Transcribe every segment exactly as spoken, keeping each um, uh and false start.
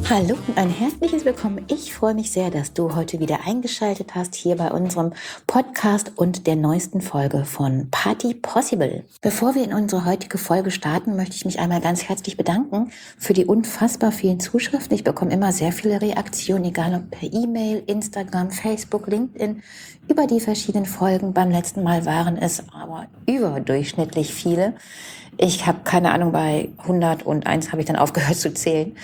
Hallo und ein herzliches Willkommen. Ich freue mich sehr, dass du heute wieder eingeschaltet hast hier bei unserem Podcast und der neuesten Folge von Party Possible. Bevor wir in unsere heutige Folge starten, möchte ich mich einmal ganz herzlich bedanken für die unfassbar vielen Zuschriften. Ich bekomme immer sehr viele Reaktionen, egal ob per E-Mail, Instagram, Facebook, LinkedIn, über die verschiedenen Folgen. Beim letzten Mal waren es aber überdurchschnittlich viele. Ich habe keine Ahnung, bei hunderteins habe ich dann aufgehört zu zählen.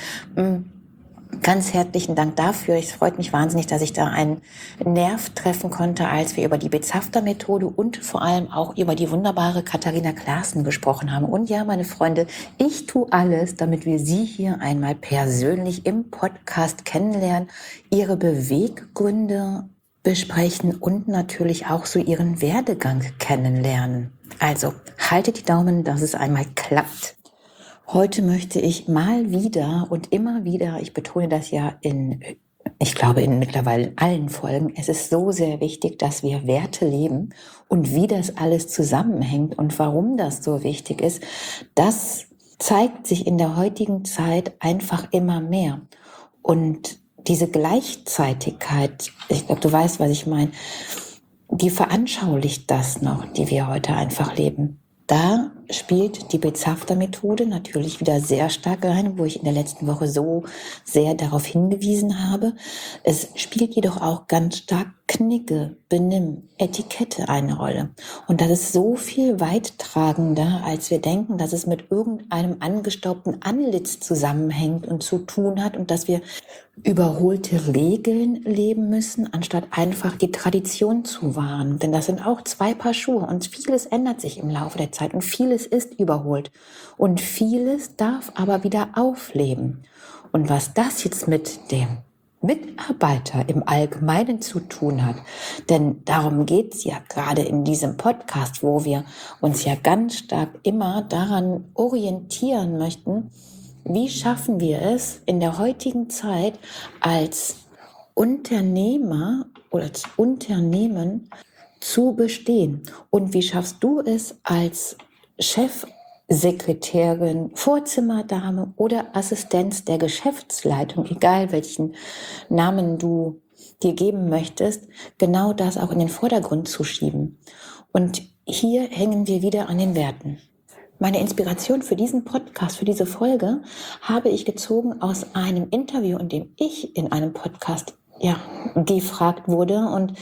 Ganz herzlichen Dank dafür. Es freut mich wahnsinnig, dass ich da einen Nerv treffen konnte, als wir über die Bezafter-Methode und vor allem auch über die wunderbare Katharina Klaassen gesprochen haben. Und ja, meine Freunde, ich tue alles, damit wir Sie hier einmal persönlich im Podcast kennenlernen, Ihre Beweggründe besprechen und natürlich auch so Ihren Werdegang kennenlernen. Also haltet die Daumen, dass es einmal klappt. Heute möchte ich mal wieder und immer wieder, ich betone das ja in, ich glaube in mittlerweile allen Folgen, es ist so sehr wichtig, dass wir Werte leben und wie das alles zusammenhängt und warum das so wichtig ist, das zeigt sich in der heutigen Zeit einfach immer mehr. Und diese Gleichzeitigkeit, ich glaube, du weißt, was ich meine, die veranschaulicht das noch, die wir heute einfach leben. Da spielt die Bezafter-Methode natürlich wieder sehr stark rein, wo ich in der letzten Woche so sehr darauf hingewiesen habe. Es spielt jedoch auch ganz stark Knigge, Benimm, Etikette eine Rolle. Und das ist so viel weittragender, als wir denken, dass es mit irgendeinem angestaubten Antlitz zusammenhängt und zu tun hat und dass wir überholte Regeln leben müssen, anstatt einfach die Tradition zu wahren. Denn das sind auch zwei Paar Schuhe und vieles ändert sich im Laufe der Zeit und vieles ist überholt und vieles darf aber wieder aufleben. Und was das jetzt mit dem Mitarbeiter im Allgemeinen zu tun hat, denn darum geht's ja gerade in diesem Podcast, wo wir uns ja ganz stark immer daran orientieren möchten, wie schaffen wir es in der heutigen Zeit als Unternehmer oder als Unternehmen zu bestehen? Und wie schaffst du es als Chefsekretärin, Vorzimmerdame oder Assistenz der Geschäftsleitung, egal welchen Namen du dir geben möchtest, genau das auch in den Vordergrund zu schieben? Und hier hängen wir wieder an den Werten. Meine Inspiration für diesen Podcast, für diese Folge, habe ich gezogen aus einem Interview, in dem ich in einem Podcast ja, gefragt wurde. Und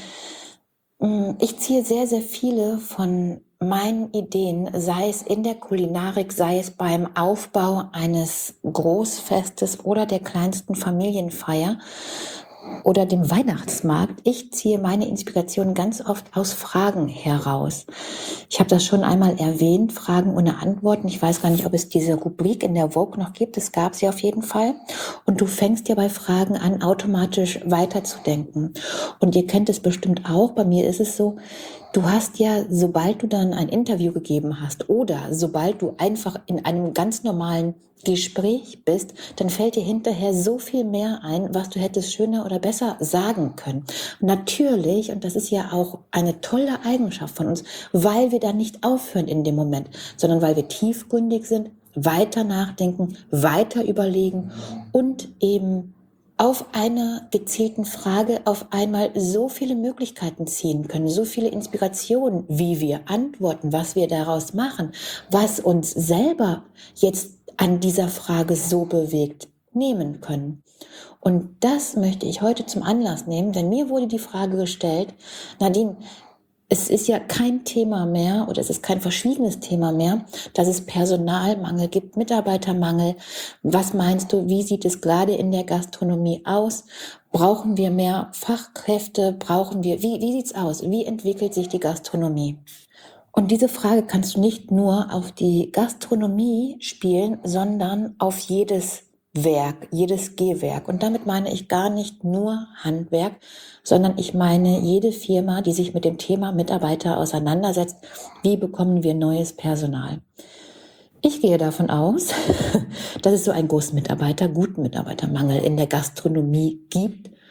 mh, ich ziehe sehr, sehr viele von meinen Ideen, sei es in der Kulinarik, sei es beim Aufbau eines Großfestes oder der kleinsten Familienfeier oder dem Weihnachtsmarkt. Ich ziehe meine Inspiration ganz oft aus Fragen heraus. Ich habe das schon einmal erwähnt, Fragen ohne Antworten. Ich weiß gar nicht, ob es diese Rubrik in der Vogue noch gibt. Es gab sie auf jeden Fall. Und du fängst ja bei Fragen an, automatisch weiterzudenken. Und ihr kennt es bestimmt auch. Bei mir ist es so, du hast ja, sobald du dann ein Interview gegeben hast oder sobald du einfach in einem ganz normalen Gespräch bist, dann fällt dir hinterher so viel mehr ein, was du hättest schöner oder besser sagen können. Natürlich, und das ist ja auch eine tolle Eigenschaft von uns, weil wir dann nicht aufhören in dem Moment, sondern weil wir tiefgründig sind, weiter nachdenken, weiter überlegen und eben auf einer gezielten Frage auf einmal so viele Möglichkeiten ziehen können, so viele Inspirationen, wie wir antworten, was wir daraus machen, was uns selber jetzt an dieser Frage so bewegt, nehmen können. Und das möchte ich heute zum Anlass nehmen, denn mir wurde die Frage gestellt, Nadine, es ist ja kein Thema mehr oder es ist kein verschwiegenes Thema mehr, dass es Personalmangel gibt, Mitarbeitermangel. Was meinst du, wie sieht es gerade in der Gastronomie aus? Brauchen wir mehr Fachkräfte? Brauchen wir, wie, wie sieht's aus? Wie entwickelt sich die Gastronomie? Und diese Frage kannst du nicht nur auf die Gastronomie spielen, sondern auf jedes Werk, jedes Gehwerk. Und damit meine ich gar nicht nur Handwerk, sondern ich meine jede Firma, die sich mit dem Thema Mitarbeiter auseinandersetzt. Wie bekommen wir neues Personal? Ich gehe davon aus, dass es so einen großen Mitarbeiter, guten Mitarbeitermangel in der Gastronomie gibt,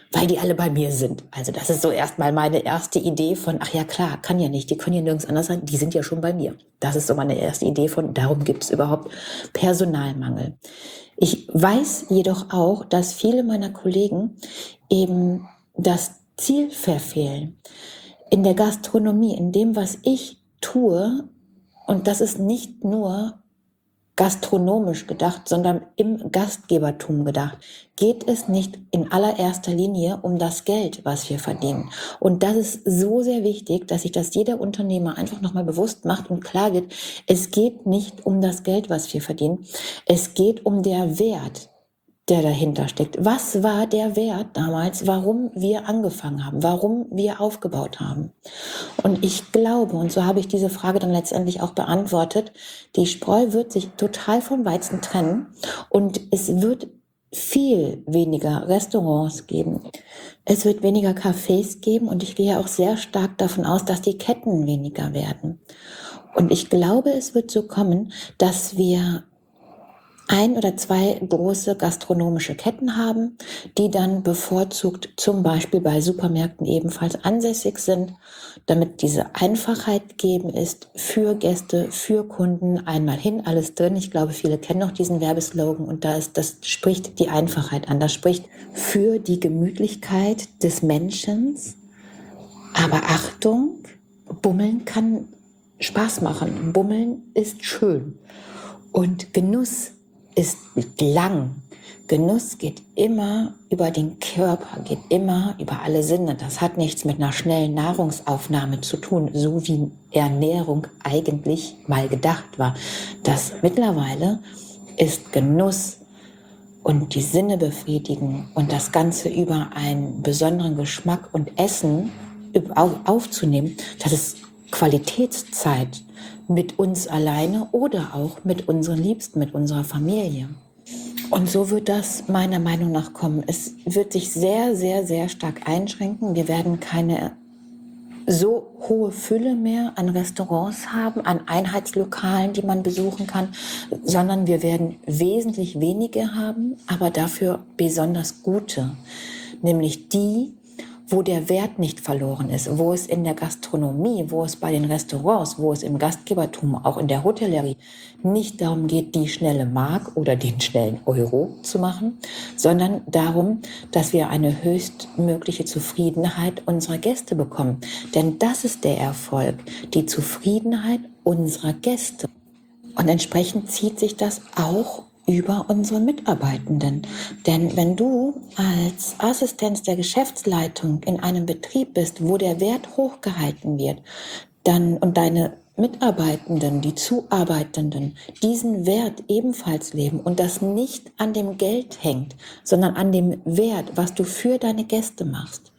weil die alle bei mir sind. Also das ist so erstmal meine erste Idee von, ach ja klar, kann ja nicht, die können ja nirgends anders sein, die sind ja schon bei mir. Das ist so meine erste Idee von, darum gibt es überhaupt Personalmangel. Ich weiß jedoch auch, dass viele meiner Kollegen eben das Ziel verfehlen. In der Gastronomie, in dem, was ich tue, und das ist nicht nur gastronomisch gedacht, sondern im Gastgebertum gedacht, geht es nicht in allererster Linie um das Geld, was wir verdienen. Und das ist so sehr wichtig, dass sich das jeder Unternehmer einfach nochmal bewusst macht und klar wird, es geht nicht um das Geld, was wir verdienen, es geht um der Wert, der dahinter steckt. Was war der Wert damals, warum wir angefangen haben, warum wir aufgebaut haben? Und ich glaube, und so habe ich diese Frage dann letztendlich auch beantwortet, die Spreu wird sich total vom Weizen trennen und es wird viel weniger Restaurants geben. Es wird weniger Cafés geben und ich gehe auch sehr stark davon aus, dass die Ketten weniger werden. Und ich glaube, es wird so kommen, dass wir ein oder zwei große gastronomische Ketten haben, die dann bevorzugt zum Beispiel bei Supermärkten ebenfalls ansässig sind, damit diese Einfachheit gegeben ist für Gäste, für Kunden, einmal hin, alles drin. Ich glaube, viele kennen noch diesen Werbeslogan und da ist, das spricht die Einfachheit an, das spricht für die Gemütlichkeit des Menschen. Aber Achtung, Bummeln kann Spaß machen, Bummeln ist schön und Genuss ist lang. Genuss geht immer über den Körper, geht immer über alle Sinne. Das hat nichts mit einer schnellen Nahrungsaufnahme zu tun, so wie Ernährung eigentlich mal gedacht war. Das mittlerweile ist Genuss und die Sinne befriedigen und das Ganze über einen besonderen Geschmack und Essen aufzunehmen, das ist Qualitätszeit mit uns alleine oder auch mit unseren Liebsten, mit unserer Familie. Und so wird das meiner Meinung nach kommen. Es wird sich sehr, sehr, sehr stark einschränken. Wir werden keine so hohe Fülle mehr an Restaurants haben, an Einheitslokalen, die man besuchen kann, sondern wir werden wesentlich weniger haben, aber dafür besonders gute, nämlich die, wo der Wert nicht verloren ist, wo es in der Gastronomie, wo es bei den Restaurants, wo es im Gastgebertum, auch in der Hotellerie nicht darum geht, die schnelle Mark oder den schnellen Euro zu machen, sondern darum, dass wir eine höchstmögliche Zufriedenheit unserer Gäste bekommen. Denn das ist der Erfolg, die Zufriedenheit unserer Gäste. Und entsprechend zieht sich das auch über unsere Mitarbeitenden. Denn wenn du als Assistenz der Geschäftsleitung in einem Betrieb bist, wo der Wert hochgehalten wird, dann und deine Mitarbeitenden, die Zuarbeitenden, diesen Wert ebenfalls leben und das nicht an dem Geld hängt, sondern an dem Wert, was du für deine Gäste machst,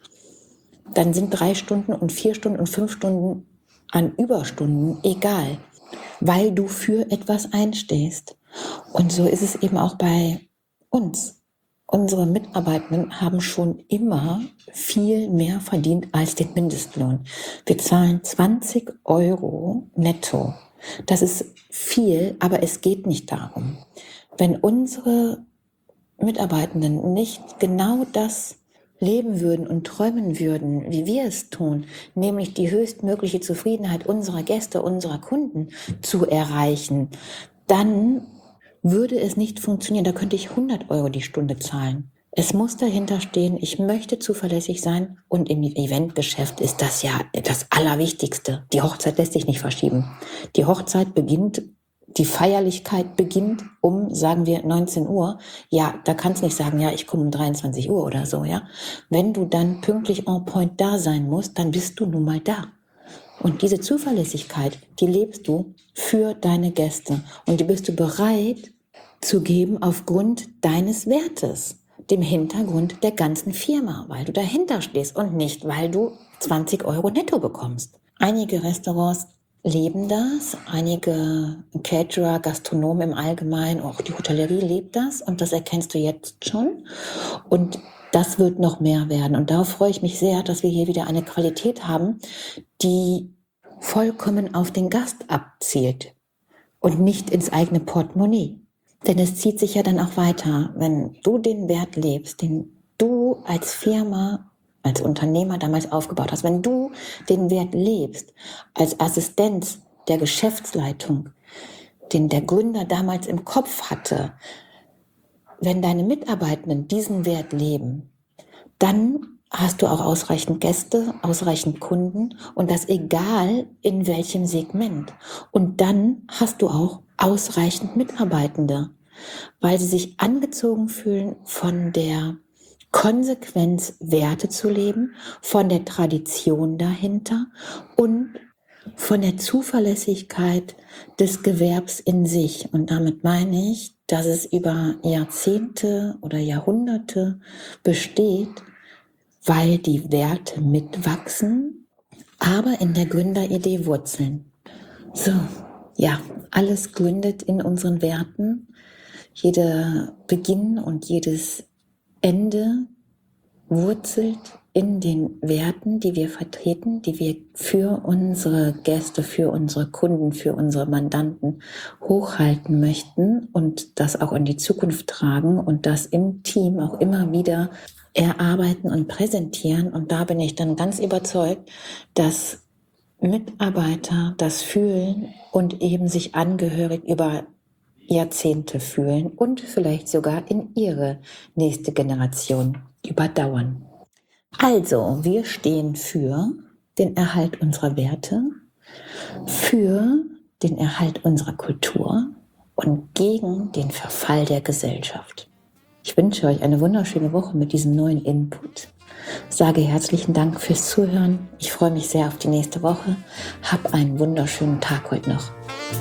dann sind drei Stunden und vier Stunden und fünf Stunden an Überstunden egal, weil du für etwas einstehst. Und so ist es eben auch bei uns. Unsere Mitarbeitenden haben schon immer viel mehr verdient als den Mindestlohn. Wir zahlen zwanzig Euro netto. Das ist viel, aber es geht nicht darum. Wenn unsere Mitarbeitenden nicht genau das leben würden und träumen würden, wie wir es tun, nämlich die höchstmögliche Zufriedenheit unserer Gäste, unserer Kunden zu erreichen, dann würde es nicht funktionieren. Da könnte ich hundert Euro die Stunde zahlen. Es muss dahinter stehen, ich möchte zuverlässig sein und im Eventgeschäft ist das ja das Allerwichtigste. Die Hochzeit lässt sich nicht verschieben. Die Hochzeit beginnt, die Feierlichkeit beginnt um, sagen wir, neunzehn Uhr. Ja, da kannst du nicht sagen, ja, ich komme um dreiundzwanzig Uhr oder so, ja. Wenn du dann pünktlich en point da sein musst, dann bist du nun mal da. Und diese Zuverlässigkeit, die lebst du für deine Gäste. Und die bist du bereit zu geben aufgrund deines Wertes, dem Hintergrund der ganzen Firma, weil du dahinter stehst und nicht, weil du zwanzig Euro netto bekommst. Einige Restaurants leben das, einige Caterer, Gastronomen im Allgemeinen, auch die Hotellerie lebt das und das erkennst du jetzt schon. Und das wird noch mehr werden. Und darauf freue ich mich sehr, dass wir hier wieder eine Qualität haben, die vollkommen auf den Gast abzielt und nicht ins eigene Portemonnaie. Denn es zieht sich ja dann auch weiter, wenn du den Wert lebst, den du du als Firma, als Unternehmer damals aufgebaut hast, wenn du den Wert lebst, als Assistenz der Geschäftsleitung, den der Gründer damals im Kopf hatte, wenn deine Mitarbeitenden diesen Wert leben, dann hast du auch ausreichend Gäste, ausreichend Kunden und das egal in welchem Segment. Und dann hast du auch ausreichend Mitarbeitende, weil sie sich angezogen fühlen von der Konsequenz, Werte zu leben, von der Tradition dahinter und von der Zuverlässigkeit des Gewerbs in sich. Und damit meine ich, dass es über Jahrzehnte oder Jahrhunderte besteht, weil die Werte mitwachsen, aber in der Gründeridee wurzeln. So, ja, alles gründet in unseren Werten. Jeder Beginn und jedes Ende wurzelt in den Werten, die wir vertreten, die wir für unsere Gäste, für unsere Kunden, für unsere Mandanten hochhalten möchten und das auch in die Zukunft tragen und das im Team auch immer wieder erarbeiten und präsentieren. Und da bin ich dann ganz überzeugt, dass Mitarbeiter das fühlen und eben sich angehörig über Jahrzehnte fühlen und vielleicht sogar in ihre nächste Generation überdauern. Also, wir stehen für den Erhalt unserer Werte, für den Erhalt unserer Kultur und gegen den Verfall der Gesellschaft. Ich wünsche euch eine wunderschöne Woche mit diesem neuen Input. Sage herzlichen Dank fürs Zuhören. Ich freue mich sehr auf die nächste Woche. Hab einen wunderschönen Tag heute noch.